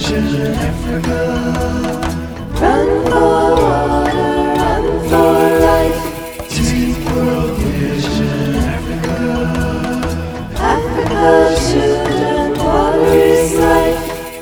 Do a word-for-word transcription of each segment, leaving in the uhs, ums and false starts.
Vision Africa. Run for water, run for life. Team World Vision Africa. Africa's children, water is life.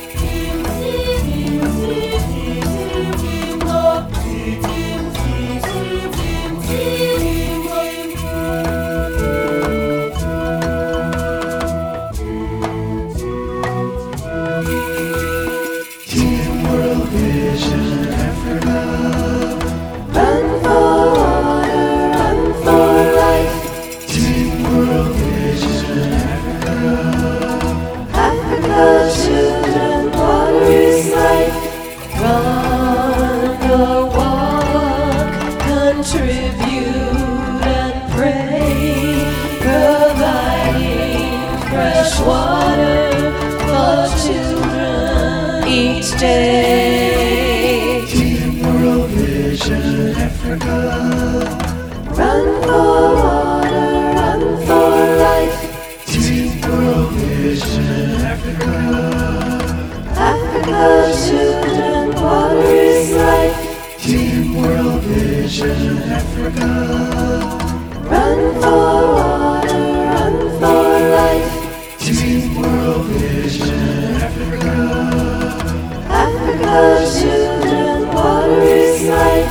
Team World Vision Africa. Run for water, run for life. Team World Vision Africa. Africa's children, water is life. Run or walk, contribute and pray, providing fresh water for children each day. Team World Vision Africa. Run for water, run for life. Team World Vision Africa. Africa's children, water is life. Team World Vision Africa. Run for water, run for life. Team World Vision Africa. Africa's children, water is life.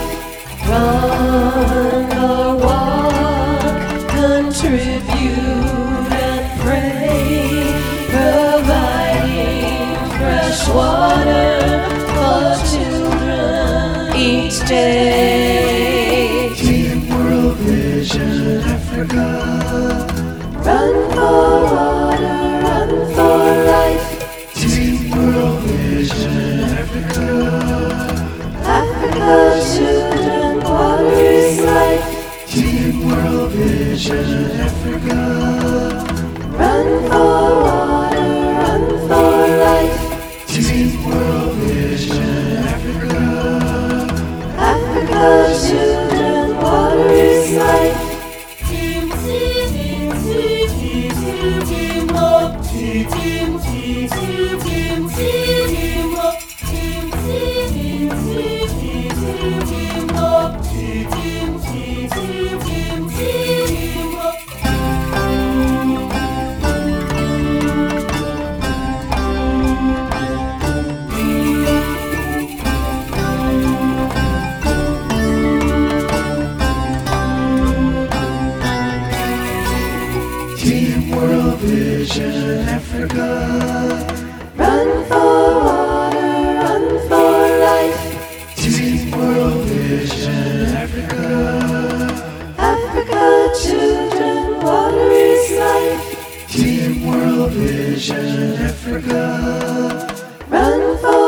Run or walk, contribute and pray, providing fresh water for children each day. Team World Vision Africa. Run for water, run for life. Team World Vision Africa. Africa's children, water is life. Team World Vision Africa. Run for water, run for life. Team World Vision Africa. Africa's children, water is life. Team, team, team, team, team, up. Team, team, team, team, team, team, up. Team, team, team, team, team, up. Team, team, team, team, team, up. Team World Vision Africa. Run for water, run for life. Team World Vision Africa. Africa's children, water is life. Team World Vision Africa. Run for